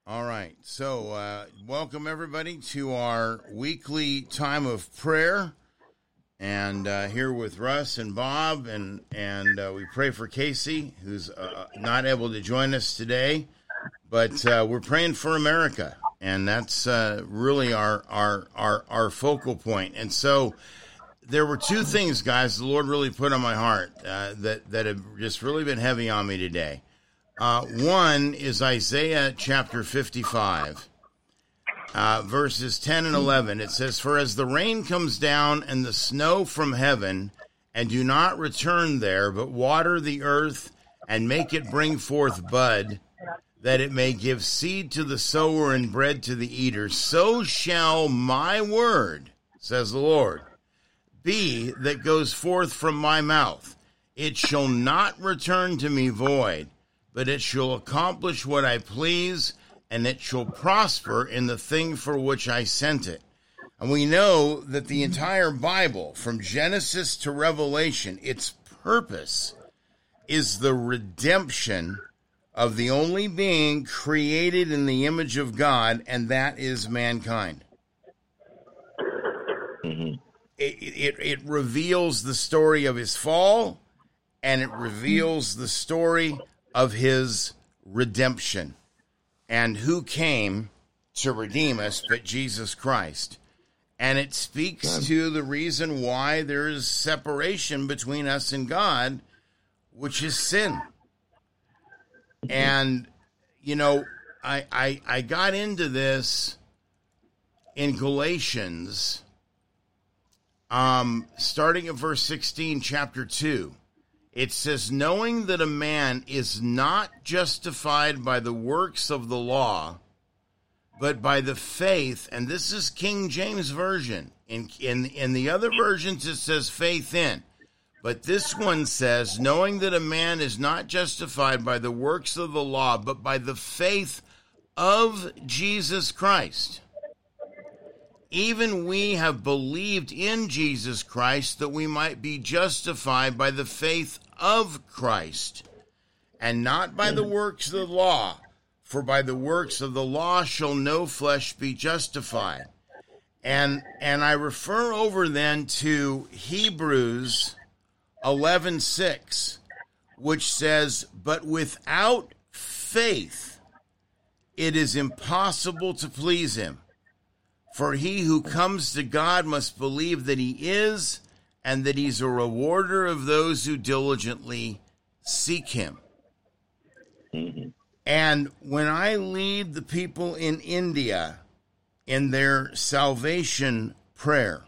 All right. So, welcome everybody to our weekly time of prayer, and here with Russ and Bob, and we pray for Casey, who's not able to join us today, but we're praying for America, and that's really our focal point. And so, there were two things, guys, the Lord really put on my heart that have just really been heavy on me today. One is Isaiah chapter 55, verses 10 and 11. It says, "For as the rain comes down and the snow from heaven, and do not return there, but water the earth and make it bring forth bud, that it may give seed to the sower and bread to the eater, so shall my word, says the Lord, be that goes forth from my mouth. It shall not return to me void, but it shall accomplish what I please, and it shall prosper in the thing for which I sent it." And we know that the entire Bible, from Genesis to Revelation, its purpose is the redemption of the only being created in the image of God, and that is mankind. Mm-hmm. It reveals the story of his fall, and it reveals the story of his redemption, and who came to redeem us but Jesus Christ. And it speaks to the reason why there is separation between us and God, which is sin. And, you know, I got into this in Galatians, starting at verse 16, chapter 2. It says, "Knowing that a man is not justified by the works of the law, but by the faith," and this is King James Version. In the other versions, it says faith in. But this one says, "Knowing that a man is not justified by the works of the law, but by the faith of Jesus Christ. Even we have believed in Jesus Christ, that we might be justified by the faith of Christ, and not by the works of the law. For by the works of the law shall no flesh be justified." And I refer over then to Hebrews 11:6, which says, "But without faith it is impossible to please him. For he who comes to God must believe that he is, and that he's a rewarder of those who diligently seek him." Mm-hmm. And when I lead the people in India in their salvation prayer,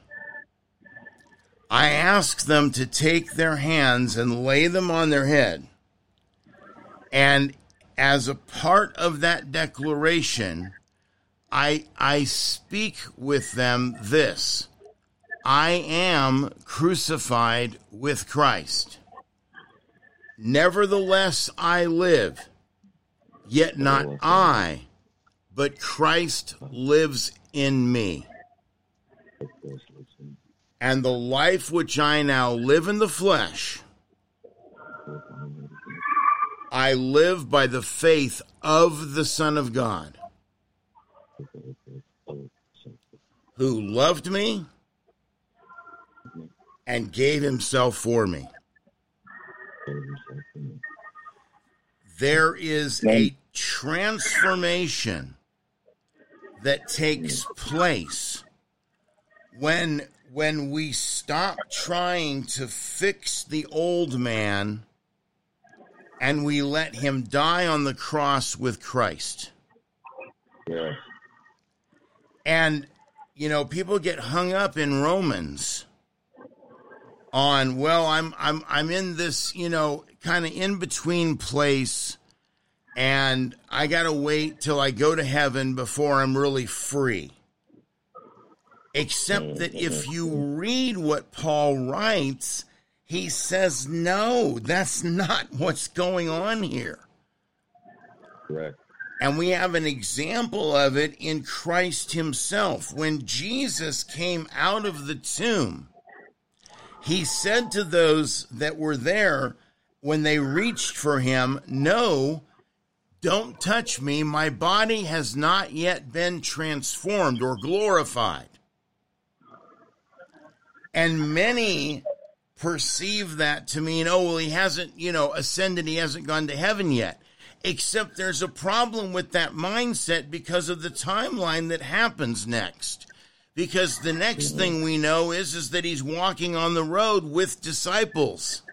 I ask them to take their hands and lay them on their head. And as a part of that declaration, I speak with them this: "I am crucified with Christ. Nevertheless I live, yet not I, but Christ lives in me. And the life which I now live in the flesh, I live by the faith of the Son of God, who loved me and gave himself for me." There is a transformation that takes place when we stop trying to fix the old man and we let him die on the cross with Christ. Yeah. And, you know, people get hung up in Romans on, well, I'm in this, you know, kind of in between place, and I got to wait till I go to heaven before I'm really free. Except that if you read what Paul writes, he says, no, that's not what's going on here. Correct. And we have an example of it in Christ himself. When Jesus came out of the tomb, he said to those that were there when they reached for him, no, Don't touch me. My body has not yet been transformed or glorified. And many perceive that to mean, oh, well, he hasn't, ascended. He hasn't gone to heaven yet. Except there's a problem with that mindset because of the timeline that happens next. Because the next thing we know is that he's walking on the road with disciples.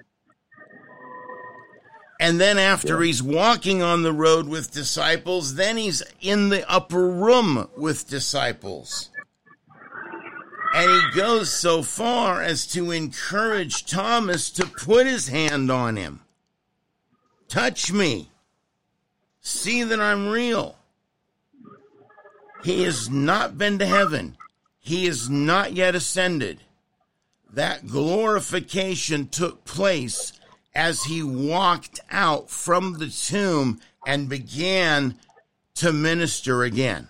And then after he's walking on the road with disciples, then he's in the upper room with disciples. And he goes so far as to encourage Thomas to put his hand on him. Touch me. See that I'm real. He has not been to heaven. He is not yet ascended. That glorification took place as he walked out from the tomb and began to minister again.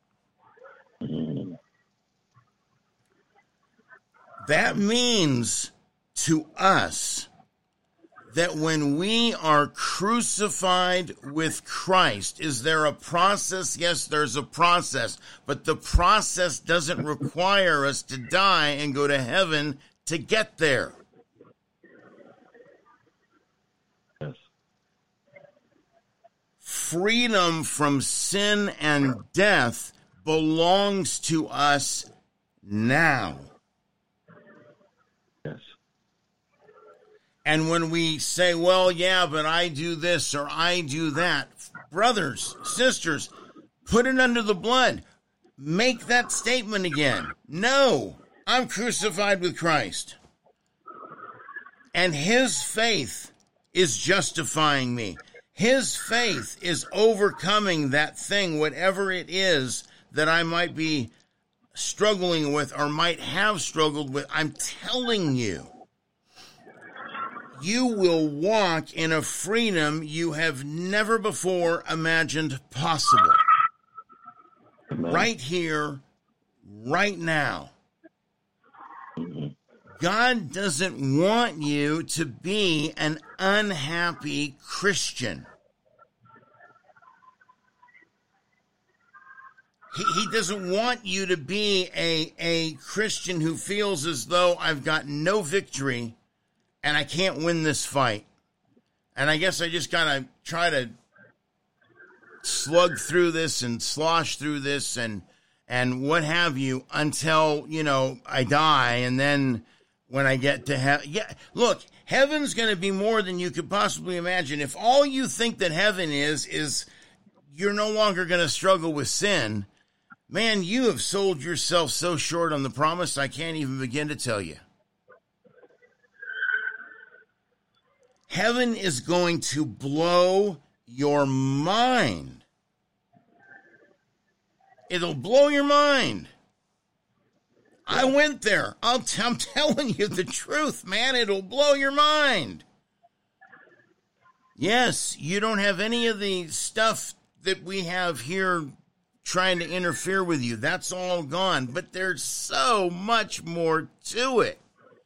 That means to us that when we are crucified with Christ, is there a process? Yes, there's a process, but the process doesn't require us to die and go to heaven to get there. Yes. Freedom from sin and death belongs to us now. Yes. And when we say, well, yeah, but I do this or I do that, brothers, sisters, put it under the blood. Make that statement again. No, I'm crucified with Christ. And his faith is justifying me. His faith is overcoming that thing, whatever it is that I might be struggling with or might have struggled with. I'm telling you. You will walk in a freedom you have never before imagined possible. Amen. Right here, right now. God doesn't want you to be an unhappy Christian. He doesn't want you to be a Christian who feels as though I've got no victory and I can't win this fight. And I guess I just gotta try to slug through this and slosh through this and what have you until, I die. And then when I get to heaven, look, heaven's going to be more than you could possibly imagine. If all you think that heaven is you're no longer going to struggle with sin, man, you have sold yourself so short on the promise, I can't even begin to tell you. Heaven is going to blow your mind. It'll blow your mind. I went there. I'm telling you the truth, man. It'll blow your mind. Yes, you don't have any of the stuff that we have here trying to interfere with you. That's all gone. But there's so much more to it.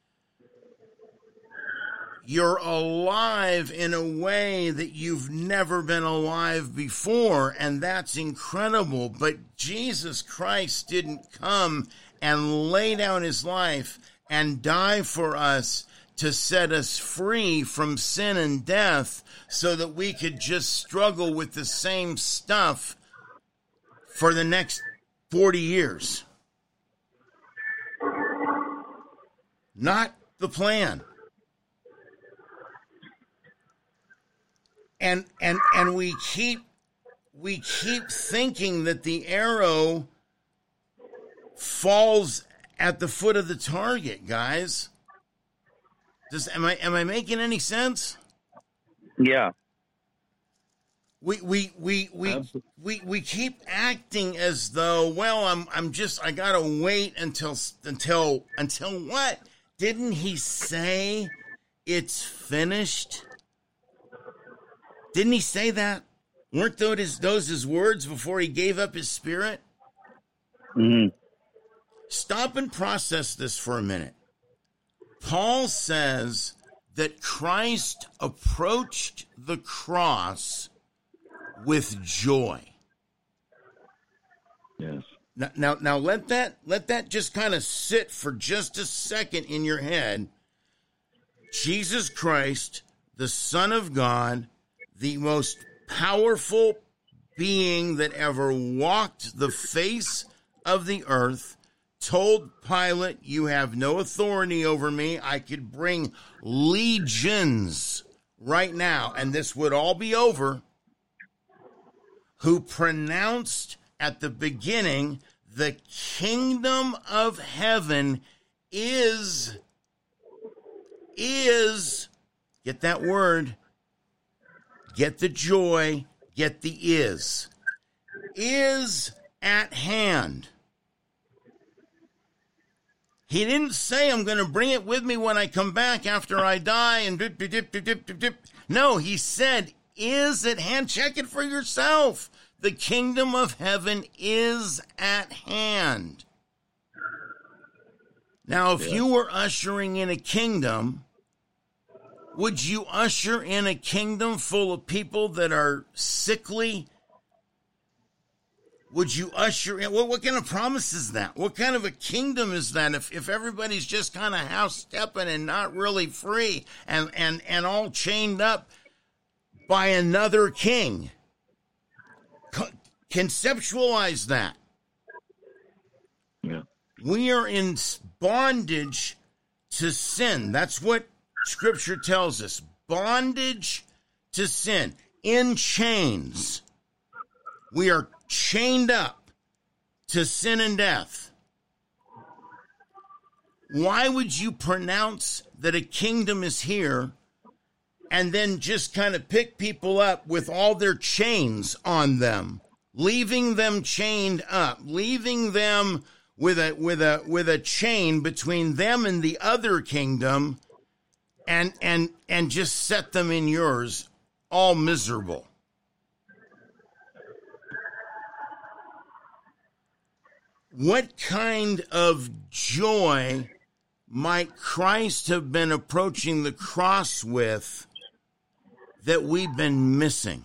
You're alive in a way that you've never been alive before, and that's incredible. But Jesus Christ didn't come and lay down his life and die for us to set us free from sin and death so that we could just struggle with the same stuff for the next 40 years. Not the plan. And we keep thinking that the arrow falls at the foot of the target, guys. Am I making any sense? Yeah. We keep acting as though, well, I gotta wait until what? Didn't he say it's finished? Didn't he say that? Weren't those his words before he gave up his spirit? Mm-hmm. Stop and process this for a minute. Paul says that Christ approached the cross with joy. Yes. Now let that just kind of sit for just a second in your head. Jesus Christ, the Son of God, the most powerful being that ever walked the face of the earth, told Pilate, "You have no authority over me. I could bring legions right now, and this would all be over," who pronounced at the beginning, "The kingdom of heaven is, get that word, get the joy, get the is at hand." He didn't say, "I'm going to bring it with me when I come back after I die," and dip, dip, dip, dip, dip, dip. No, he said, "Is at hand." Check it for yourself. The kingdom of heaven is at hand. Now, if you were ushering in a kingdom, would you usher in a kingdom full of people that are sickly? Would you usher in, what kind of promise is that? What kind of a kingdom is that if everybody's just kind of house-stepping and not really free and all chained up by another king? Conceptualize that. Yeah. We are in bondage to sin. That's what Scripture tells us. Bondage to sin. In chains. We are chained up to sin and death. Why would you pronounce that a kingdom is here and then just kind of pick people up with all their chains on them, leaving them chained up, leaving them with a chain between them and the other kingdom, and just set them in yours, all miserable? What kind of joy might Christ have been approaching the cross with that we've been missing?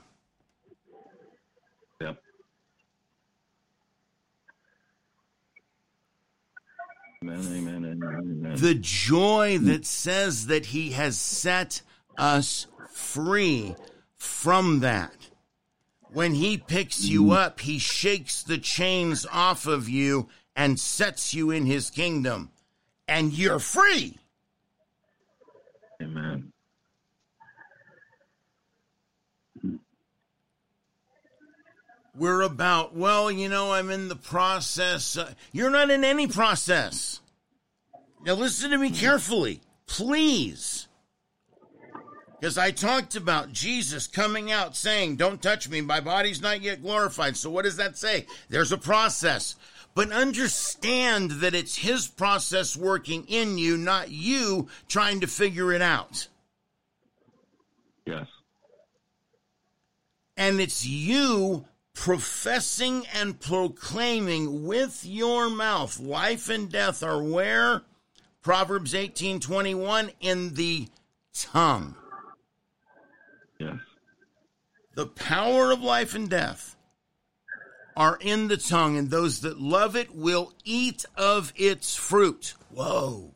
Yep. Amen, amen. The joy that says that he has set us free from that. When he picks you up, he shakes the chains off of you and sets you in his kingdom, and you're free. Amen. We're about, well, I'm in the process. You're not in any process. Now listen to me carefully, please. Because I talked about Jesus coming out saying, "Don't touch me, my body's not yet glorified." So what does that say? There's a process. But understand that it's his process working in you, not you trying to figure it out. Yes. And it's you professing and proclaiming with your mouth. Life and death are where? Proverbs 18:21, in the tongue. Yes. The power of life and death are in the tongue, and those that love it will eat of its fruit. Whoa.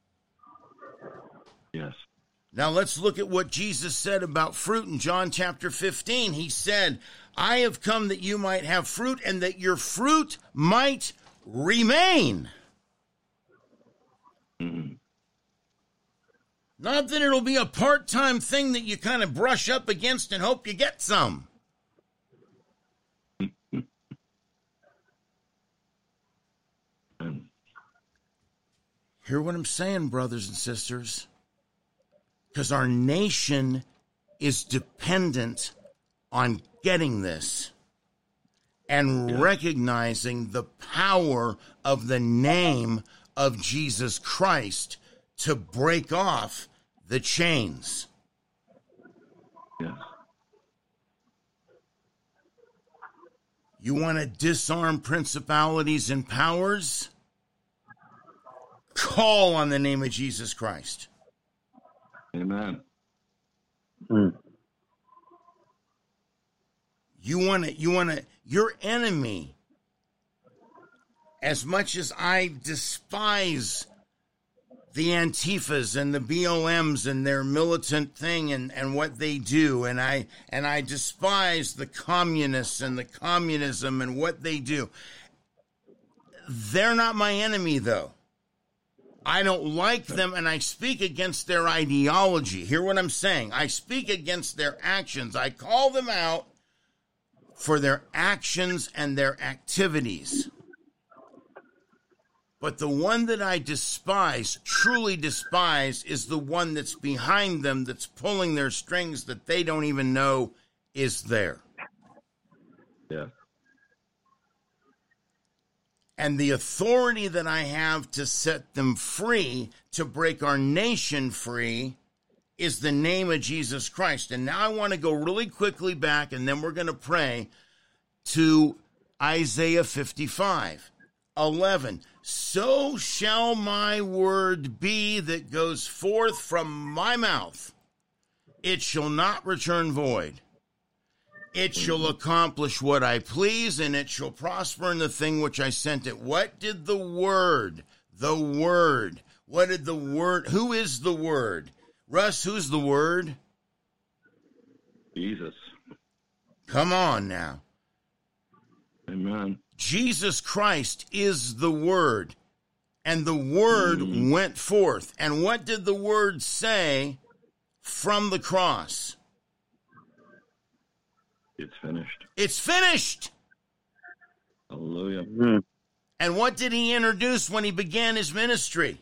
Yes. Now let's look at what Jesus said about fruit in John chapter 15. He said, "I have come that you might have fruit and that your fruit might remain." Mm-hmm. Not that it'll be a part-time thing that you kind of brush up against and hope you get some. Hear what I'm saying, brothers and sisters? Because our nation is dependent on getting this and recognizing the power of the name of Jesus Christ to break off the chains. Yes. You want to disarm principalities and powers? Call on the name of Jesus Christ. Amen. your enemy, as much as I despise the Antifas and the BLMs and their militant thing and what they do, and I despise the communists and the communism and what they do. They're not my enemy, though. I don't like them, and I speak against their ideology. Hear what I'm saying? I speak against their actions. I call them out for their actions and their activities. But the one that I despise, truly despise, is the one that's behind them, that's pulling their strings that they don't even know is there. Yeah. And the authority that I have to set them free, to break our nation free, is the name of Jesus Christ. And now I want to go really quickly back, and then we're going to pray, to Isaiah 55:11. So shall my word be that goes forth from my mouth. It shall not return void. It shall accomplish what I please, and it shall prosper in the thing which I sent it. What did the Word, what did the Word, who is the Word? Russ, who's the Word? Jesus. Come on now. Amen. Jesus Christ is the Word, and the Word went forth. And what did the Word say from the cross? It's finished. It's finished. Hallelujah. And what did he introduce when he began his ministry?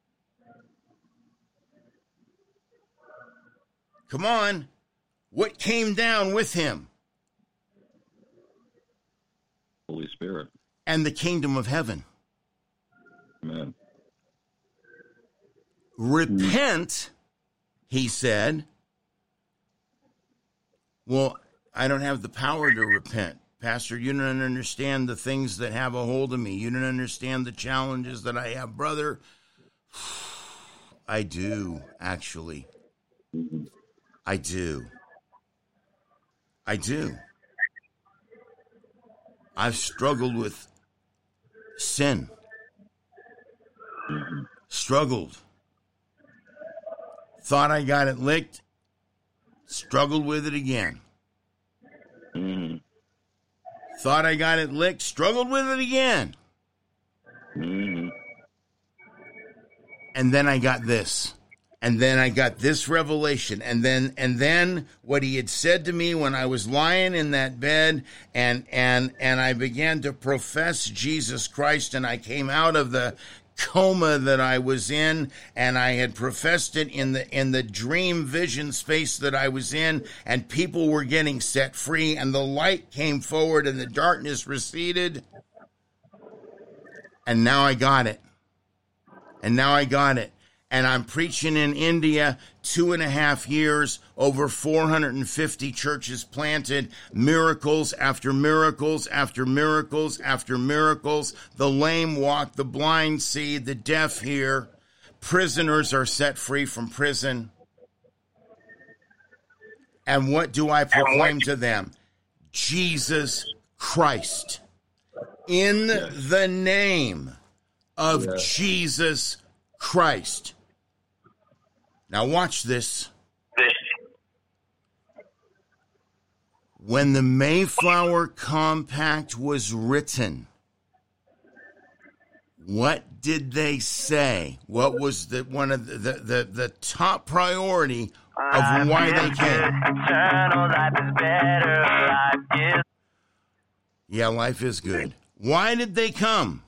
Come on. What came down with him? Holy Spirit. And the kingdom of heaven. Amen. Repent, he said. Well, I don't have the power to repent. Pastor, you don't understand the things that have a hold of me. You don't understand the challenges that I have, brother. I do, actually. I do. I've struggled with sin. Struggled. Thought I got it licked. Struggled with it again. Thought I got it licked. Struggled with it again. And then I got this. And then I got this revelation. And then what he had said to me when I was lying in that bed, and I began to profess Jesus Christ, and I came out of the coma that I was in, and I had professed it in the dream vision space that I was in, and people were getting set free, and the light came forward and the darkness receded. And now I got it. And I'm preaching in India, 2.5 years, over 450 churches planted, miracles after miracles after miracles after miracles. The lame walk, the blind see, the deaf hear. Prisoners are set free from prison. And what do I proclaim to them? Jesus Christ. In the name of Jesus Christ. Now watch this. When the Mayflower Compact was written, what did they say? What was one of the top priority of why they came? Yeah, life is good. Why did they come?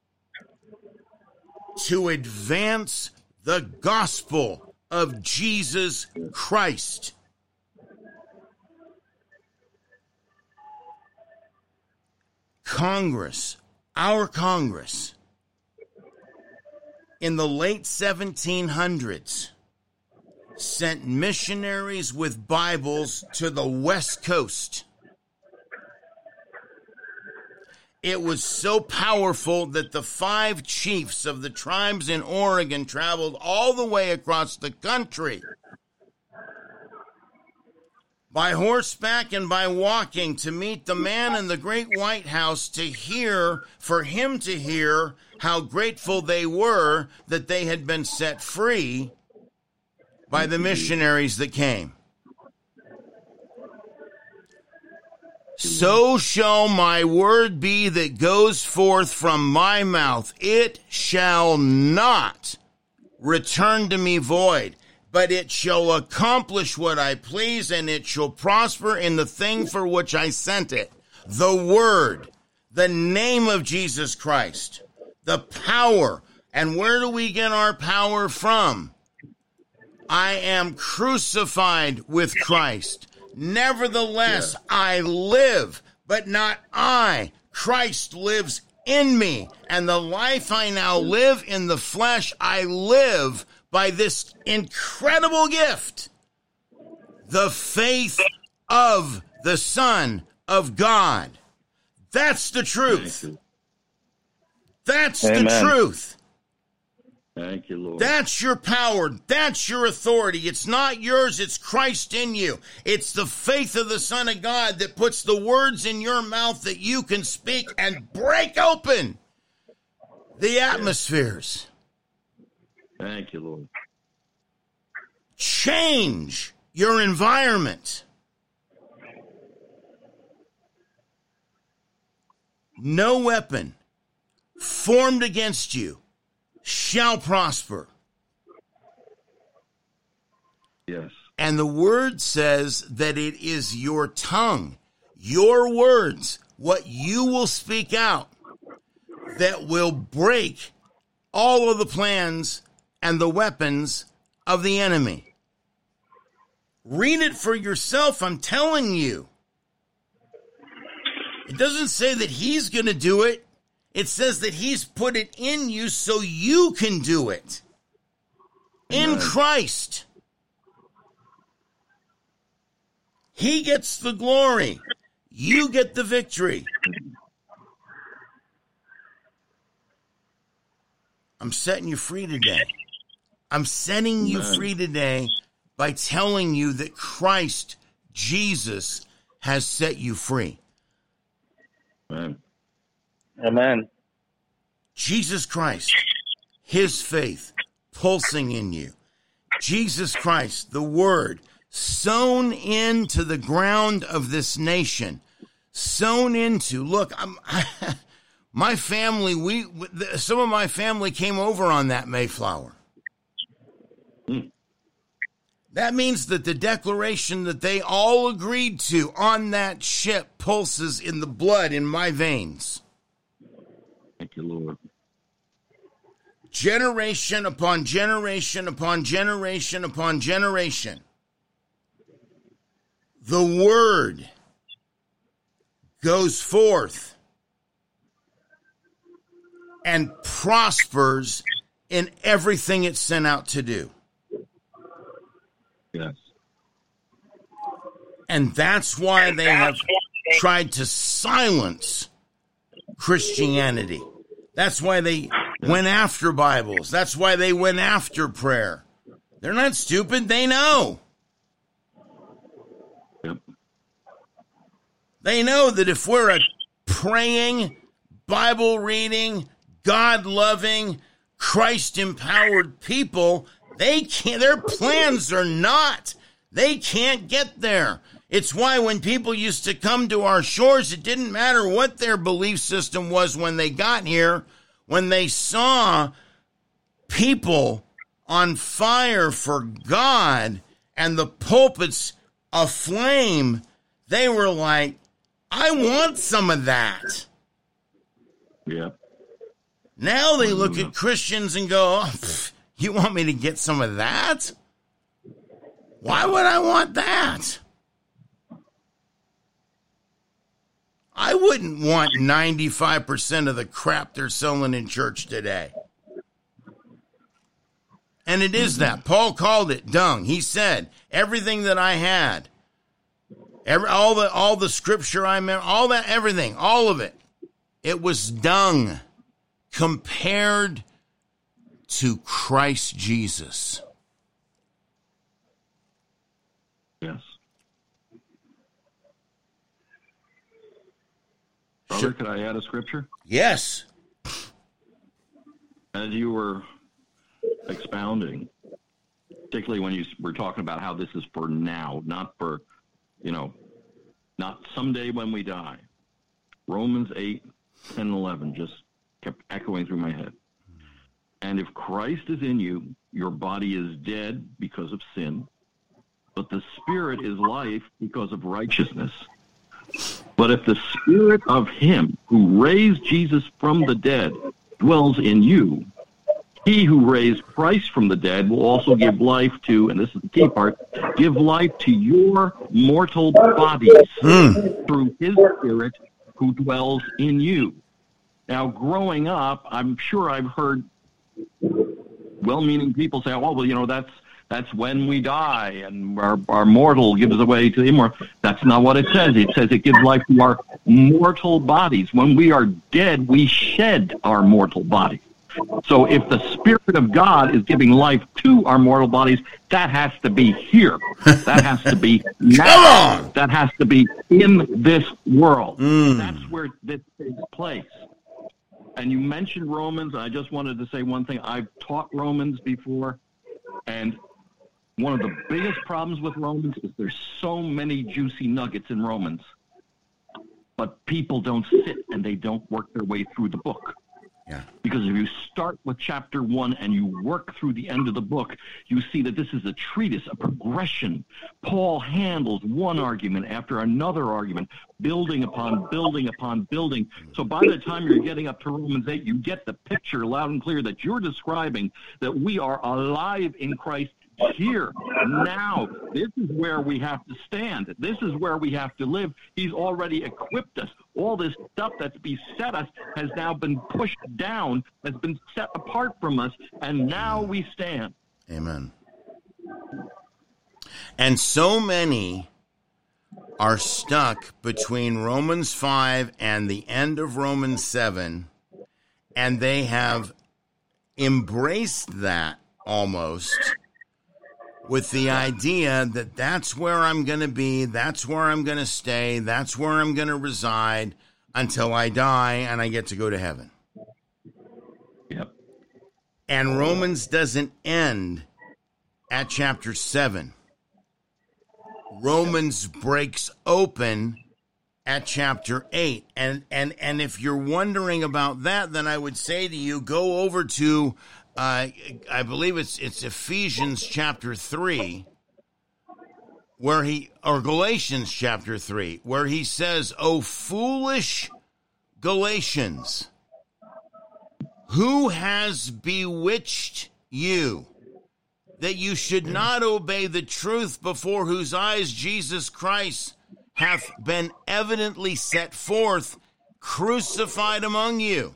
To advance the gospel of Jesus Christ. Congress, our Congress, in the late 1700s, sent missionaries with Bibles to the West Coast. It was so powerful that the 5 chiefs of the tribes in Oregon traveled all the way across the country, by horseback and by walking, to meet the man in the great White House, for him to hear how grateful they were that they had been set free by the missionaries that came. So shall my word be that goes forth from my mouth. It shall not return to me void, but it shall accomplish what I please, and it shall prosper in the thing for which I sent it. The word, the name of Jesus Christ, the power. And where do we get our power from? I am crucified with Christ. Nevertheless, I live, but not I. Christ lives in me. And the life I now live in the flesh, I live by this incredible gift, the faith of the Son of God. That's the truth. That's Amen. the truth. Thank you, Lord. That's your power. That's your authority. It's not yours. It's Christ in you. It's the faith of the Son of God that puts the words in your mouth that you can speak and break open the atmospheres. Thank you, Lord. Change your environment. No weapon formed against you shall prosper. Yes. And the word says that it is your tongue, your words, what you will speak out, that will break all of the plans and the weapons of the enemy. Read it for yourself, I'm telling you. It doesn't say that he's going to do it. It says that he's put it in you so you can do it. In Christ. He gets the glory. You get the victory. I'm setting you free today. I'm setting you free today by telling you that Christ, Jesus, has set you free. Amen. Amen. Jesus Christ, his faith pulsing in you. Jesus Christ, the word, sown into the ground of this nation. Sown into, look, my family, some of my family came over on that Mayflower. That means that the declaration that they all agreed to on that ship pulses in the blood in my veins. Thank you, Lord. Generation upon generation upon generation upon generation. The word goes forth and prospers in everything it's sent out to do. Yes. And that's why they have tried to silence Christianity. That's why they went after Bibles. That's why they went after prayer. They're not stupid. They know. Yep. They know that if we're a praying, Bible reading, God loving, Christ empowered people, they can't, their plans are not. They can't get there. It's why when people used to come to our shores, it didn't matter what their belief system was when they got here. When they saw people on fire for God and the pulpits aflame, they were like, I want some of that. Yep. Now they look at Christians and go, oh, you want me to get some of that? Why would I want that? I wouldn't want 95% of the crap they're selling in church today. And it is that. Paul called it dung. He said, everything that I had, all the scripture I meant, all that, everything, all of it, it was dung compared to Christ Jesus. Yes. Brother, could I add a scripture? Yes. As you were expounding, particularly when you were talking about how this is for now, not for, not someday when we die. Romans 8, 10, and 11 just kept echoing through my head. And if Christ is in you, your body is dead because of sin, but the Spirit is life because of righteousness. But if the Spirit of him who raised Jesus from the dead dwells in you, he who raised Christ from the dead will also give life to, and this is the key part, give life to your mortal bodies through his Spirit who dwells in you. Now, growing up, I'm sure I've heard well-meaning people say, oh, well, that's when we die and our mortal gives away to the immortal. That's not what it says. It says it gives life to our mortal bodies. When we are dead, we shed our mortal bodies. So if the Spirit of God is giving life to our mortal bodies, that has to be here. That has to be now. That has to be in this world. That's where this takes place. And you mentioned Romans. I just wanted to say one thing. I've taught Romans before, and one of the biggest problems with Romans is there's so many juicy nuggets in Romans, but people don't sit and they don't work their way through the book. Yeah. Because if you start with chapter 1 and you work through the end of the book, you see that this is a treatise, a progression. Paul handles one argument after another argument, building upon building upon building. So by the time you're getting up to Romans 8, you get the picture loud and clear that you're describing, that we are alive in Christ here, now. This is where we have to stand. This is where we have to live. He's already equipped us. All this stuff that's beset us has now been pushed down, has been set apart from us, and now we stand. Amen. And so many are stuck between Romans 5 and the end of Romans 7, and they have embraced that almost with the idea that that's where I'm going to be, that's where I'm going to stay, that's where I'm going to reside until I die and I get to go to heaven. Yep. And Romans doesn't end at chapter 7. Romans breaks open at chapter 8. And if you're wondering about that, then I would say to you, go over to I believe it's Ephesians chapter 3, or Galatians chapter 3, where he says, "O foolish Galatians, who has bewitched you, that you should not obey the truth, before whose eyes Jesus Christ hath been evidently set forth, crucified among you?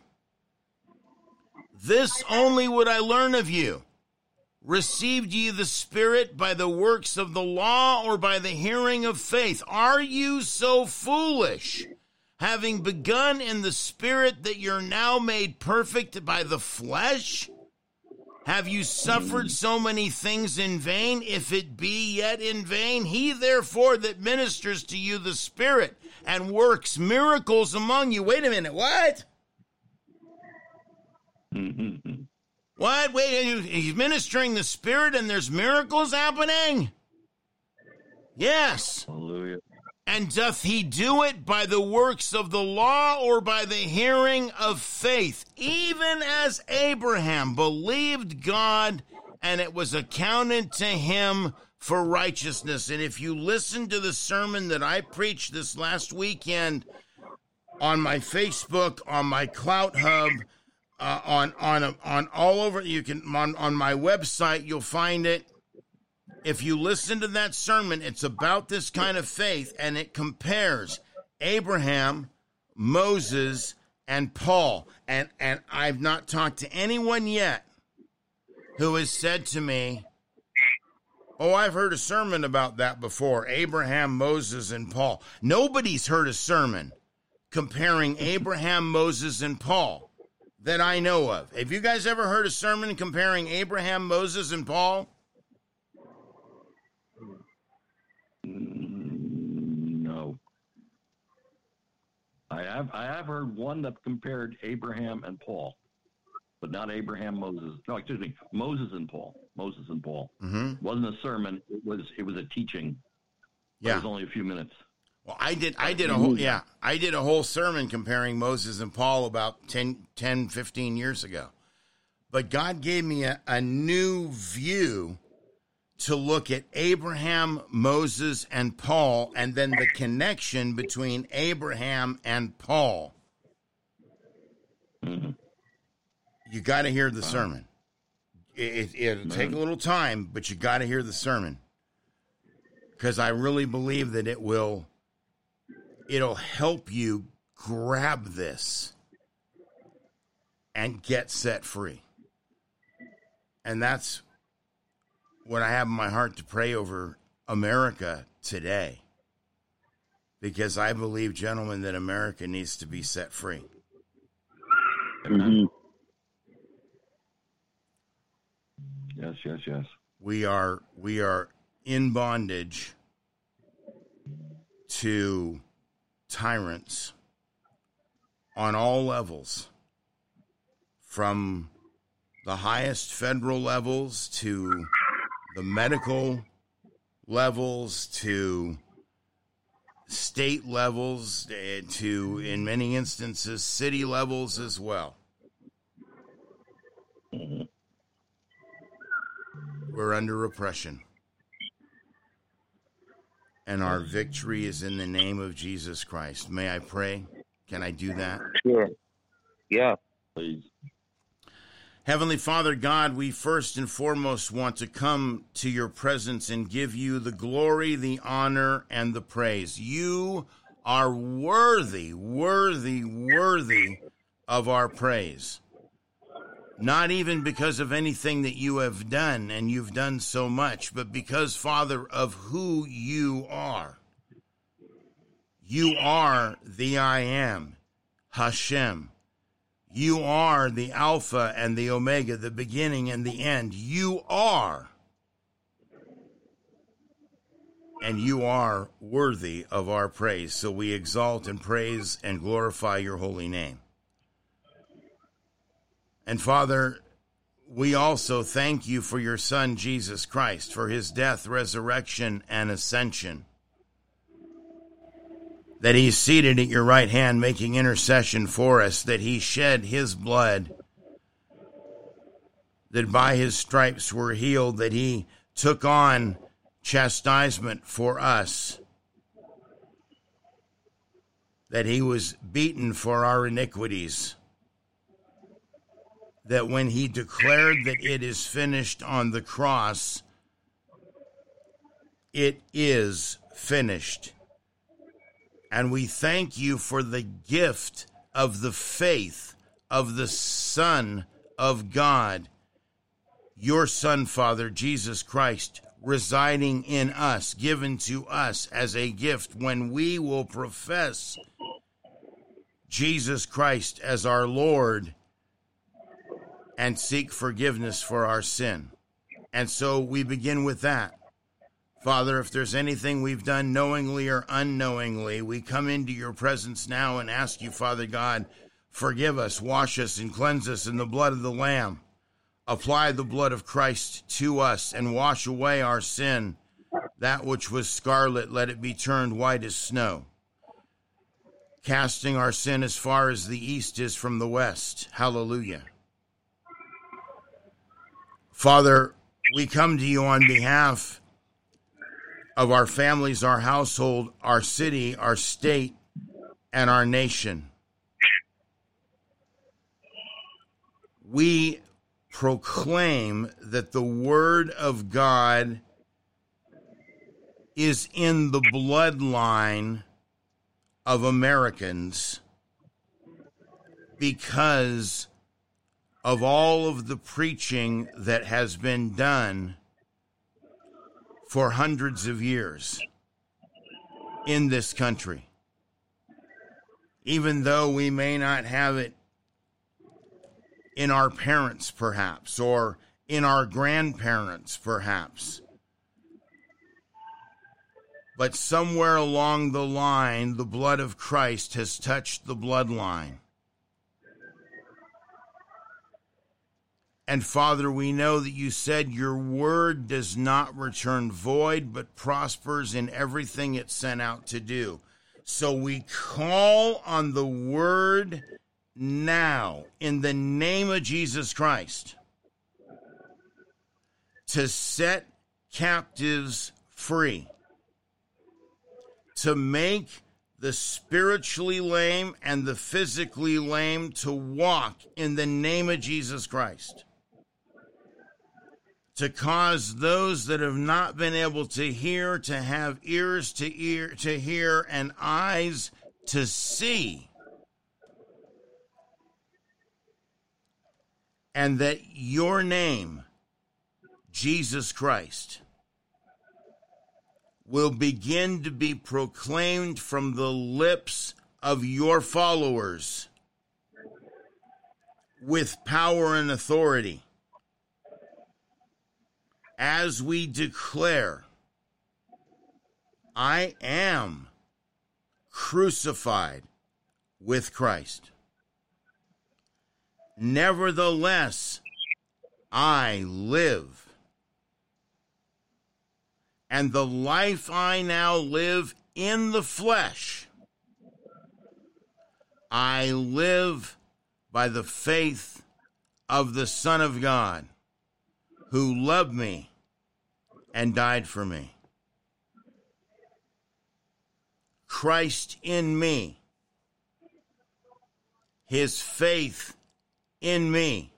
This only would I learn of you. Received ye the Spirit by the works of the law, or by the hearing of faith? Are you so foolish, having begun in the Spirit, that you're now made perfect by the flesh? Have you suffered so many things in vain, if it be yet in vain? He therefore that ministers to you the Spirit, and works miracles among you." Wait a minute, what? What? Wait, he's ministering the Spirit and there's miracles happening? Yes. Hallelujah. And doth he do it by the works of the law, or by the hearing of faith? Even as Abraham believed God, and it was accounted to him for righteousness. And if you listen to the sermon that I preached this last weekend on my Facebook, on my Clout Hub, on all over, you can on my website, you'll find it. If you listen to that sermon, it's about this kind of faith, and it compares Abraham, Moses, and Paul. And I've not talked to anyone yet who has said to me, "Oh, I've heard a sermon about that before, Abraham, Moses, and Paul." Nobody's heard a sermon comparing Abraham, Moses, and Paul that I know of. Have you guys ever heard a sermon comparing Abraham, Moses, and Paul? No. I have heard one that compared Abraham and Paul, but not Abraham, Moses. No, excuse me, Moses and Paul. Moses and Paul. Mm-hmm. It wasn't a sermon. It was a teaching. Yeah. It was only a few minutes. Well, I did a whole sermon comparing Moses and Paul about 10, 15 years ago. But God gave me a new view to look at Abraham, Moses, and Paul, and then the connection between Abraham and Paul. Mm-hmm. You got to hear the sermon. It'll take a little time, but you got to hear the sermon. Because I really believe that it'll help you grab this and get set free. And that's what I have in my heart to pray over America today. Because I believe, gentlemen, that America needs to be set free. Mm-hmm. Yes. We are in bondage to tyrants on all levels, from the highest federal levels to the medical levels to state levels to, in many instances, city levels as well. Mm-hmm. We're under oppression. And our victory is in the name of Jesus Christ. May I pray? Can I do that? Sure. Yeah. Please. Heavenly Father God, we first and foremost want to come to your presence and give you the glory, the honor, and the praise. You are worthy of our praise. Not even because of anything that you have done, and you've done so much, but because, Father, of who you are. You are the I Am, Hashem. You are the Alpha and the Omega, the beginning and the end. You are. And you are worthy of our praise. So we exalt and praise and glorify your holy name. And Father, we also thank you for your Son, Jesus Christ, for his death, resurrection, and ascension. That he's seated at your right hand making intercession for us, that he shed his blood, that by his stripes we're healed, that he took on chastisement for us, that he was beaten for our iniquities, that when he declared that it is finished on the cross, it is finished. And we thank you for the gift of the faith of the Son of God, your Son, Father, Jesus Christ, residing in us, given to us as a gift when we will profess Jesus Christ as our Lord and seek forgiveness for our sin. And so we begin with that. Father, if there's anything we've done knowingly or unknowingly, we come into your presence now and ask you, Father God, forgive us, wash us, and cleanse us in the blood of the Lamb. Apply the blood of Christ to us and wash away our sin. That which was scarlet, let it be turned white as snow. Casting our sin as far as the east is from the west. Hallelujah. Father, we come to you on behalf of our families, our household, our city, our state, and our nation. We proclaim that the word of God is in the bloodline of Americans because of all of the preaching that has been done for hundreds of years in this country. Even though we may not have it in our parents, perhaps, or in our grandparents, perhaps. But somewhere along the line, the blood of Christ has touched the bloodline. And Father, we know that you said your word does not return void, but prospers in everything it's sent out to do. So we call on the word now in the name of Jesus Christ to set captives free, to make the spiritually lame and the physically lame to walk in the name of Jesus Christ, to cause those that have not been able to hear to have ears to hear and eyes to see, and that your name, Jesus Christ, will begin to be proclaimed from the lips of your followers with power and authority, as we declare, I am crucified with Christ. Nevertheless, I live. And the life I now live in the flesh, I live by the faith of the Son of God, who loved me and died for me. Christ in me, his faith in me.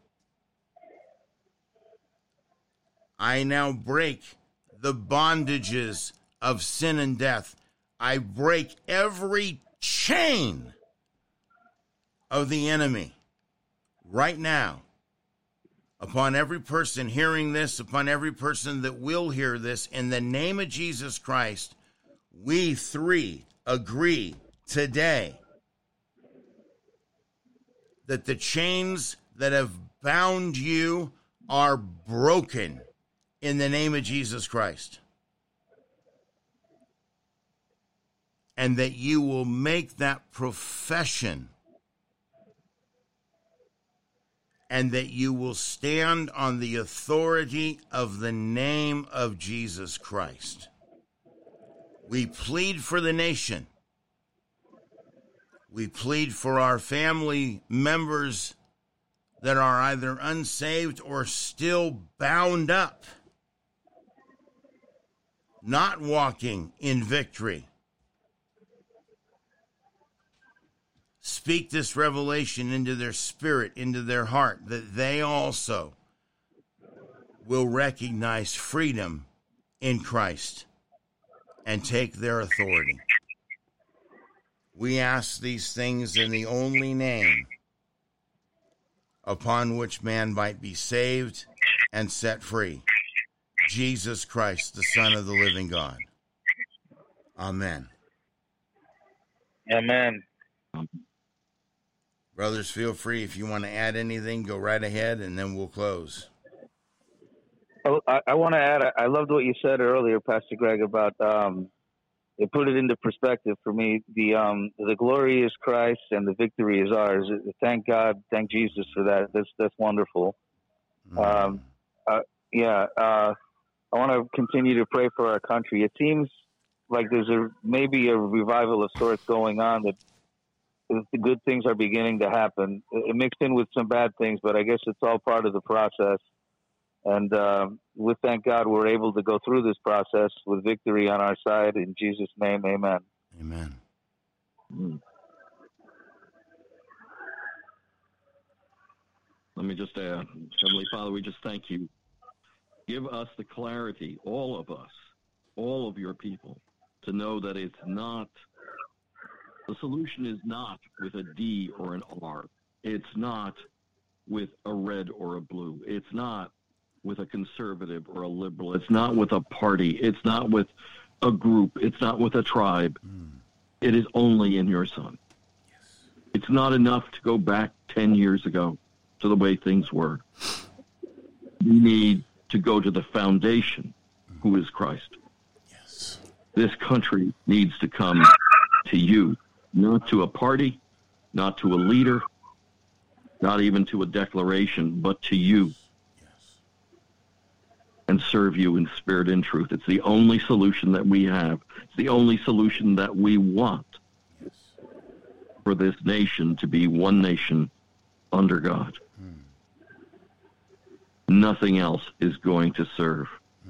I now break the bondages of sin and death. I break every chain of the enemy right now upon every person hearing this, upon every person that will hear this. In the name of Jesus Christ, we three agree today that the chains that have bound you are broken in the name of Jesus Christ. And that you will make that profession, and that you will stand on the authority of the name of Jesus Christ. We plead for the nation. We plead for our family members that are either unsaved or still bound up, not walking in victory. Speak this revelation into their spirit, into their heart, that they also will recognize freedom in Christ and take their authority. We ask these things in the only name upon which man might be saved and set free, Jesus Christ, the Son of the living God. Amen. Amen. Brothers, feel free. If you want to add anything, go right ahead, and then we'll close. Oh, I want to add, I loved what you said earlier, Pastor Greg, about it put it into perspective for me. The glory is Christ and the victory is ours. Thank God, thank Jesus for that. That's wonderful. I want to continue to pray for our country. It seems like there's maybe a revival of sorts going on, that the good things are beginning to happen. It mixed in with some bad things, but I guess it's all part of the process. And we thank God we're able to go through this process with victory on our side. In Jesus' name, amen. Amen. Let me just add, Heavenly Father, we just thank you. Give us the clarity, all of us, all of your people, to know that it's not, the solution is not with a D or an R. It's not with a red or a blue. It's not with a conservative or a liberal. It's not with a party. It's not with a group. It's not with a tribe. It is only in your Son. Yes. It's not enough to go back 10 years ago to the way things were. We need to go to the foundation, who is Christ. Yes. This country needs to come to you, not to a party, not to a leader, not even to a declaration, but to you. And serve you in spirit and truth. It's the only solution that we have. It's the only solution that we want for this nation to be one nation under God. Nothing else is going to serve.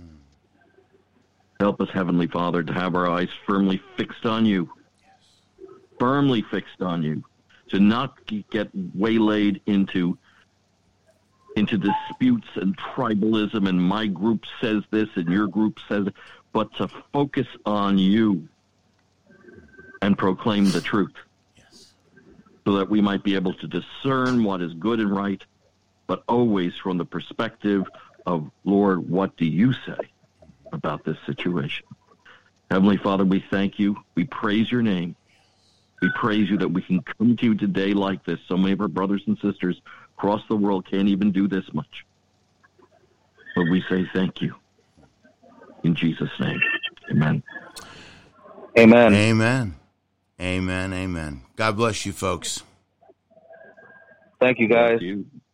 Help us, Heavenly Father, to have our eyes firmly fixed on you. Firmly fixed on you. To not get waylaid into disputes and tribalism and my group says this and your group says it, but to focus on you and proclaim the truth so that we might be able to discern what is good and right, but always from the perspective of, Lord, what do you say about this situation? Heavenly Father, we thank you. We praise your name. We praise you that we can come to you today like this. So many of our brothers and sisters across the world can't even do this much. But we say thank you. In Jesus' name, amen. Amen. Amen. Amen. Amen. God bless you, folks. Thank you, guys. Thank you.